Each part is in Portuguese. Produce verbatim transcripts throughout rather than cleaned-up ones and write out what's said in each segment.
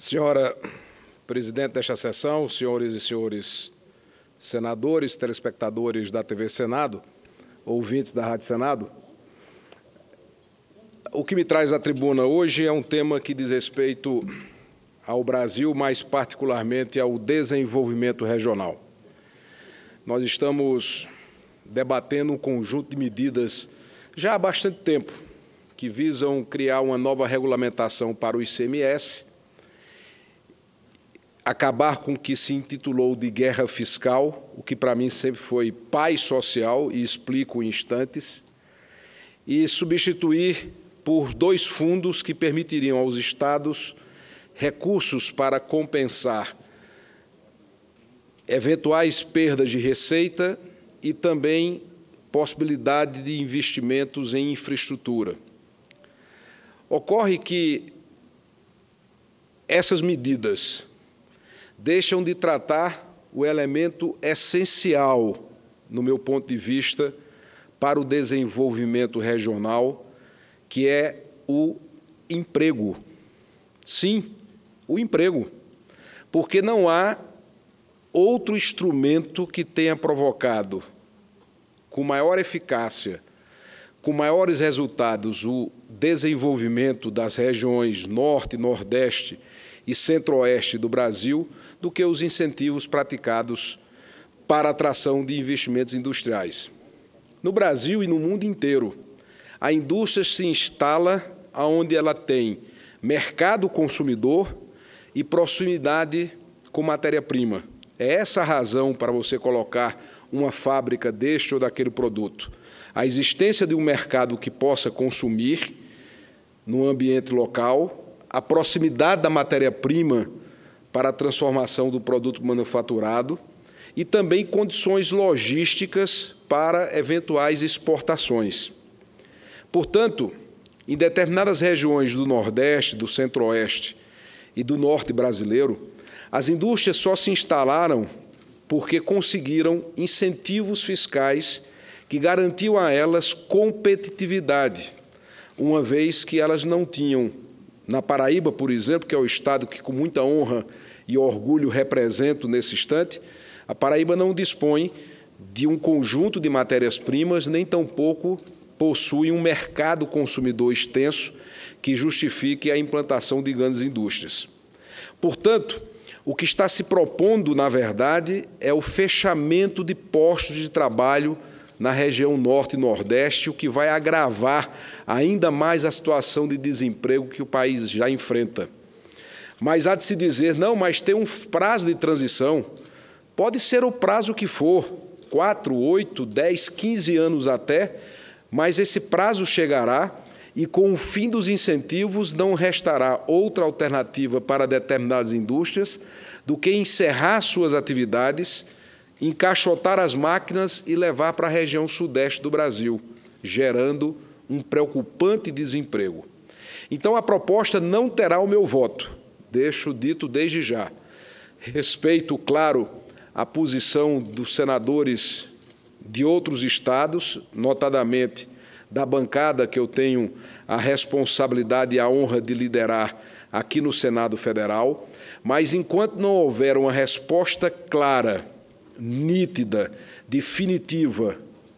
Senhora presidente desta sessão, senhores e senhores senadores, telespectadores da T V Senado, ouvintes da Rádio Senado, o que me traz à tribuna hoje é um tema que diz respeito ao Brasil, mais particularmente ao desenvolvimento regional. Nós estamos debatendo um conjunto de medidas já há bastante tempo que visam criar uma nova regulamentação para o I C M S, acabar com o que se intitulou de guerra fiscal, o que para mim sempre foi paz social, e explico em instantes, e substituir por dois fundos que permitiriam aos estados recursos para compensar eventuais perdas de receita e também possibilidade de investimentos em infraestrutura. Ocorre que essas medidas deixam de tratar o elemento essencial, no meu ponto de vista, para o desenvolvimento regional, que é o emprego. Sim, o emprego, porque não há outro instrumento que tenha provocado com maior eficácia, com maiores resultados, o desenvolvimento das regiões Norte, Nordeste e Centro-Oeste do Brasil do que os incentivos praticados para a atração de investimentos industriais. No Brasil e no mundo inteiro, a indústria se instala onde ela tem mercado consumidor e proximidade com matéria-prima. É essa a razão para você colocar uma fábrica deste ou daquele produto. A existência de um mercado que possa consumir no ambiente local, a proximidade da matéria-prima para a transformação do produto manufaturado e também condições logísticas para eventuais exportações. Portanto, em determinadas regiões do Nordeste, do Centro-Oeste e do Norte brasileiro, as indústrias só se instalaram porque conseguiram incentivos fiscais que garantiam a elas competitividade, uma vez que elas não tinham, na Paraíba, por exemplo, que é o estado que com muita honra e orgulho represento nesse instante, a Paraíba não dispõe de um conjunto de matérias-primas, nem tampouco possui um mercado consumidor extenso que justifique a implantação de grandes indústrias. Portanto, o que está se propondo, na verdade, é o fechamento de postos de trabalho na região Norte e Nordeste, o que vai agravar ainda mais a situação de desemprego que o país já enfrenta. Mas há de se dizer, não, mas tem um prazo de transição. Pode ser o prazo que for, quatro, oito, dez, quinze anos até, mas esse prazo chegará e, com o fim dos incentivos, não restará outra alternativa para determinadas indústrias do que encerrar suas atividades, encaixotar as máquinas e levar para a região sudeste do Brasil, gerando um preocupante desemprego. Então, a proposta não terá o meu voto, deixo dito desde já. Respeito, claro, a posição dos senadores de outros estados, notadamente da bancada que eu tenho a responsabilidade e a honra de liderar aqui no Senado Federal, mas enquanto não houver uma resposta clara, nítida, definitiva,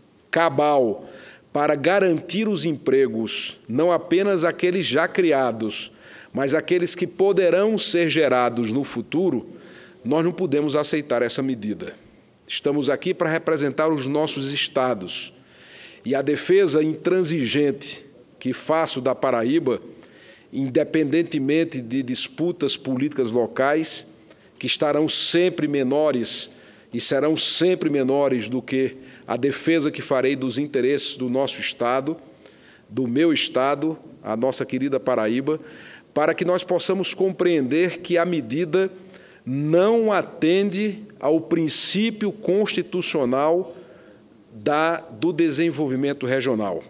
cabal, para garantir os empregos, não apenas aqueles já criados, mas aqueles que poderão ser gerados no futuro, nós não podemos aceitar essa medida. Estamos aqui para representar os nossos estados. E a defesa intransigente que faço da Paraíba, independentemente de disputas políticas locais, que estarão sempre menores e serão sempre menores do que a defesa que farei dos interesses do nosso Estado, do meu Estado, a nossa querida Paraíba, para que nós possamos compreender que a medida não atende ao princípio constitucional da, do desenvolvimento regional.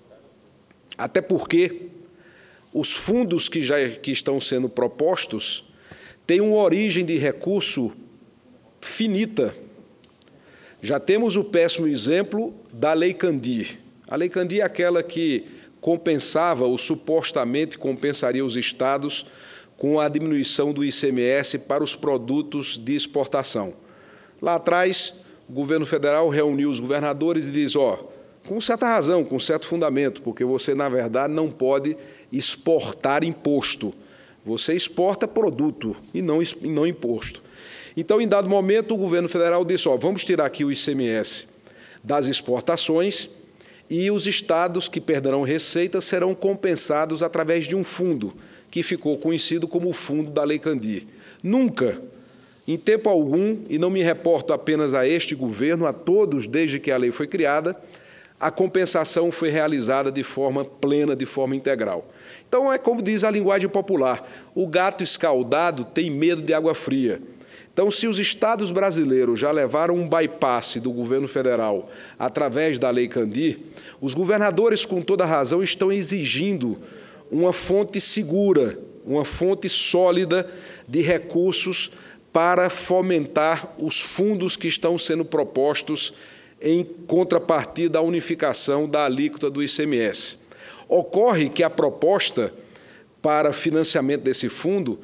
Até porque os fundos que já que estão sendo propostos têm uma origem de recurso finita. Já temos o péssimo exemplo da Lei Candir. A Lei Candir é aquela que compensava, ou supostamente compensaria os estados com a diminuição do I C M S para os produtos de exportação. Lá atrás, o governo federal reuniu os governadores e diz, ó, com certa razão, com certo fundamento, porque você, na verdade, não pode exportar imposto. Você exporta produto e não, e não imposto. Então, em dado momento, o governo federal disse, ó, vamos tirar aqui o I C M S das exportações e os estados que perderão receita serão compensados através de um fundo, que ficou conhecido como o Fundo da Lei Candir. Nunca, em tempo algum, e não me reporto apenas a este governo, a todos desde que a lei foi criada, a compensação foi realizada de forma plena, de forma integral. Então, é como diz a linguagem popular, o gato escaldado tem medo de água fria. Então, se os estados brasileiros já levaram um bypass do governo federal através da Lei Candir, os governadores, com toda razão, estão exigindo uma fonte segura, uma fonte sólida de recursos para fomentar os fundos que estão sendo propostos em contrapartida à unificação da alíquota do I C M S. Ocorre que a proposta para financiamento desse fundo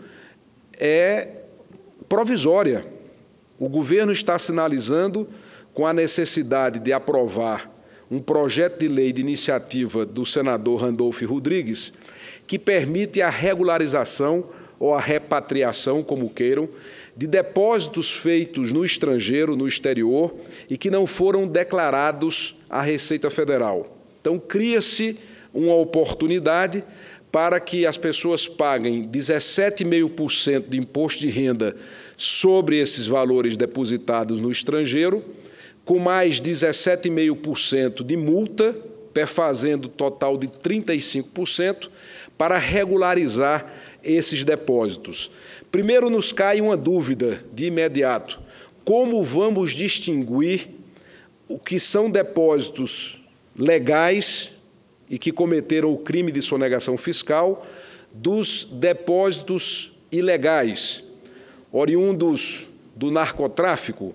é provisória. O governo está sinalizando com a necessidade de aprovar um projeto de lei de iniciativa do senador Randolfo Rodrigues, que permite a regularização ou a repatriação, como queiram, de depósitos feitos no estrangeiro, no exterior, e que não foram declarados à Receita Federal. Então, cria-se uma oportunidade para que as pessoas paguem dezessete vírgula cinco por cento de imposto de renda sobre esses valores depositados no estrangeiro, com mais dezessete vírgula cinco por cento de multa, perfazendo total de trinta e cinco por cento, para regularizar esses depósitos. Primeiro, nos cai uma dúvida de imediato. Como vamos distinguir o que são depósitos legais e que cometeram o crime de sonegação fiscal dos depósitos ilegais, oriundos do narcotráfico,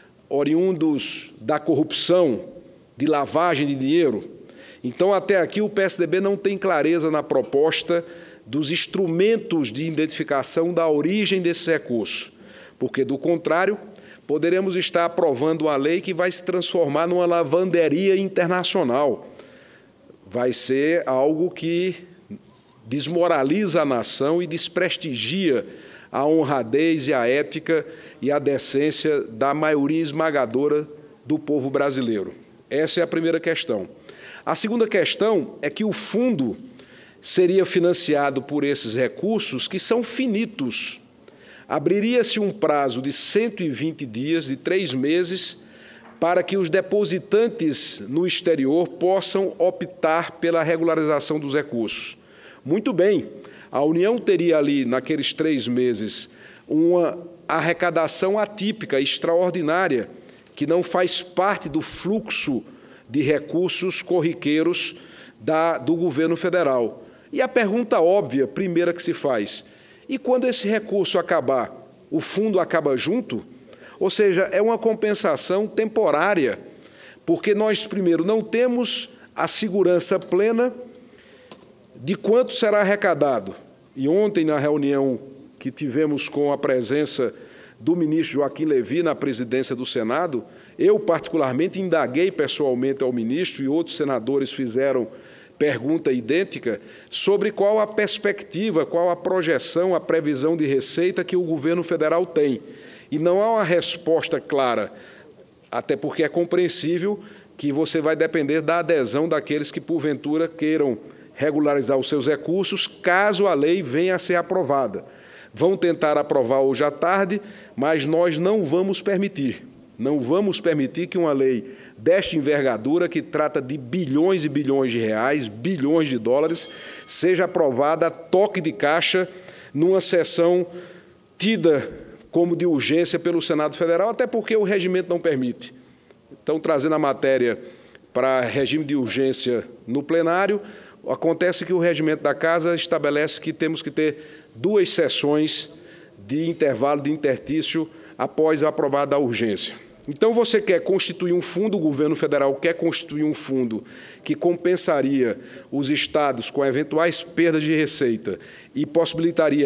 oriundos da corrupção, de lavagem de dinheiro? Então, até aqui, o P S D B não tem clareza na proposta dos instrumentos de identificação da origem desses recursos, porque, do contrário, poderemos estar aprovando uma lei que vai se transformar numa lavanderia internacional. Vai ser algo que desmoraliza a nação e desprestigia a honradez e a ética e a decência da maioria esmagadora do povo brasileiro. Essa é a primeira questão. A segunda questão é que o fundo seria financiado por esses recursos que são finitos. Abriria-se um prazo de cento e vinte dias, de três meses, para que os depositantes no exterior possam optar pela regularização dos recursos. Muito bem, a União teria ali, naqueles três meses, uma arrecadação atípica, extraordinária, que não faz parte do fluxo de recursos corriqueiros da, do governo federal. E a pergunta óbvia, primeira que se faz, e quando esse recurso acabar, o fundo acaba junto? Ou seja, é uma compensação temporária, porque nós, primeiro, não temos a segurança plena de quanto será arrecadado. E ontem, na reunião que tivemos com a presença do ministro Joaquim Levy na presidência do Senado, eu, particularmente, indaguei pessoalmente ao ministro e outros senadores fizeram pergunta idêntica sobre qual a perspectiva, qual a projeção, a previsão de receita que o governo federal tem. E não há uma resposta clara, até porque é compreensível que você vai depender da adesão daqueles que, porventura, queiram regularizar os seus recursos, caso a lei venha a ser aprovada. Vão tentar aprovar hoje à tarde, mas nós não vamos permitir. Não vamos permitir que uma lei desta envergadura, que trata de bilhões e bilhões de reais, bilhões de dólares, seja aprovada a toque de caixa numa sessão tida como de urgência pelo Senado Federal, até porque o regimento não permite. Então, trazendo a matéria para regime de urgência no plenário, acontece que o regimento da Casa estabelece que temos que ter duas sessões de intervalo de interstício após a aprovada a urgência. Então, você quer constituir um fundo, o governo federal quer constituir um fundo que compensaria os estados com eventuais perdas de receita e possibilitaria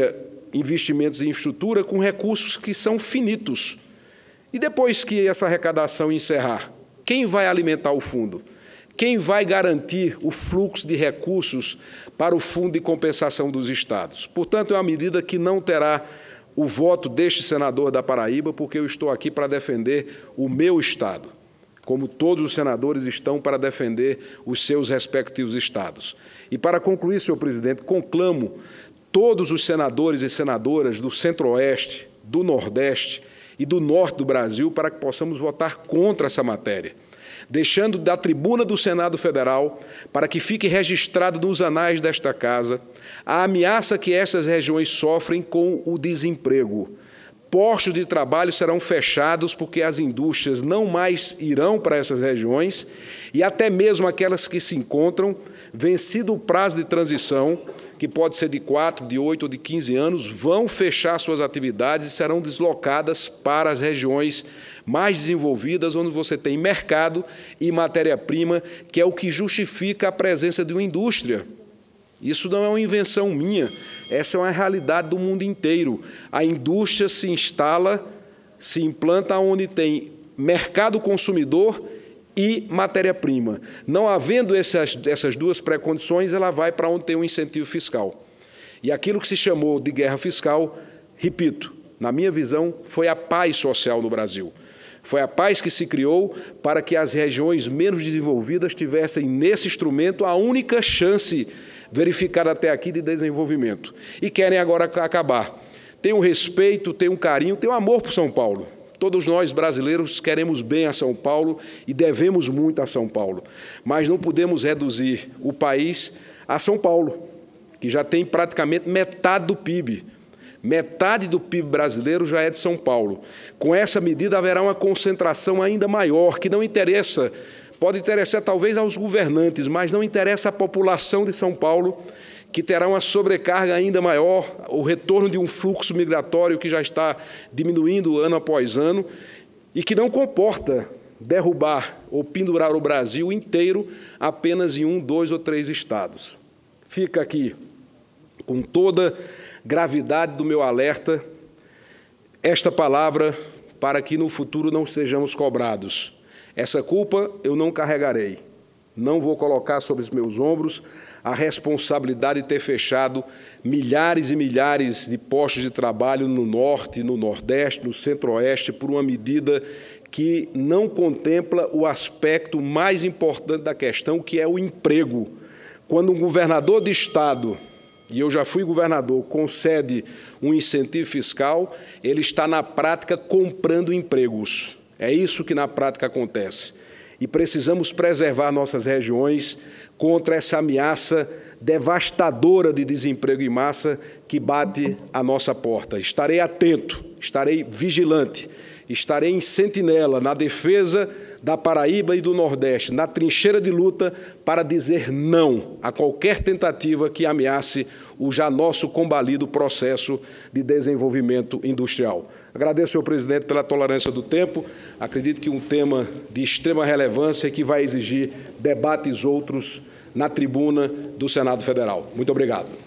investimentos em infraestrutura com recursos que são finitos. E depois que essa arrecadação encerrar, quem vai alimentar o fundo? Quem vai garantir o fluxo de recursos para o Fundo de Compensação dos Estados? Portanto, é uma medida que não terá o voto deste senador da Paraíba, porque eu estou aqui para defender o meu Estado, como todos os senadores estão para defender os seus respectivos estados. E para concluir, senhor presidente, conclamo todos os senadores e senadoras do Centro-Oeste, do Nordeste e do Norte do Brasil para que possamos votar contra essa matéria, deixando da tribuna do Senado Federal para que fique registrado nos anais desta Casa a ameaça que essas regiões sofrem com o desemprego. Postos de trabalho serão fechados porque as indústrias não mais irão para essas regiões e até mesmo aquelas que se encontram, vencido o prazo de transição, que pode ser de quatro, de oito ou de quinze anos, vão fechar suas atividades e serão deslocadas para as regiões mais desenvolvidas, onde você tem mercado e matéria-prima, que é o que justifica a presença de uma indústria. Isso não é uma invenção minha, essa é uma realidade do mundo inteiro. A indústria se instala, se implanta onde tem mercado consumidor e matéria-prima. Não havendo essas, essas duas pré-condições, ela vai para onde tem um incentivo fiscal. E aquilo que se chamou de guerra fiscal, repito, na minha visão, foi a paz social no Brasil. Foi a paz que se criou para que as regiões menos desenvolvidas tivessem, nesse instrumento, a única chance verificada até aqui de desenvolvimento. E querem agora acabar. Tem um respeito, tem um carinho, tem um amor por São Paulo. Todos nós, brasileiros, queremos bem a São Paulo e devemos muito a São Paulo. Mas não podemos reduzir o país a São Paulo, que já tem praticamente metade do P I B. Metade do P I B brasileiro já é de São Paulo. Com essa medida haverá uma concentração ainda maior, que não interessa, pode interessar talvez aos governantes, mas não interessa à população de São Paulo, que terá uma sobrecarga ainda maior, o retorno de um fluxo migratório que já está diminuindo ano após ano e que não comporta derrubar ou pendurar o Brasil inteiro apenas em um, dois ou três estados. Fica aqui, com toda gravidade do meu alerta, esta palavra para que no futuro não sejamos cobrados. Essa culpa eu não carregarei. Não vou colocar sobre os meus ombros a responsabilidade de ter fechado milhares e milhares de postos de trabalho no Norte, no Nordeste, no Centro-Oeste, por uma medida que não contempla o aspecto mais importante da questão, que é o emprego. Quando um governador de Estado, e eu já fui governador, concede um incentivo fiscal, ele está, na prática, comprando empregos. É isso que, na prática, acontece. E precisamos preservar nossas regiões contra essa ameaça devastadora de desemprego em massa que bate à nossa porta. Estarei atento, estarei vigilante, estarei em sentinela na defesa da Paraíba e do Nordeste, na trincheira de luta para dizer não a qualquer tentativa que ameace o já nosso combalido processo de desenvolvimento industrial. Agradeço, senhor presidente, pela tolerância do tempo. Acredito que um tema de extrema relevância que vai exigir debates outros na tribuna do Senado Federal. Muito obrigado.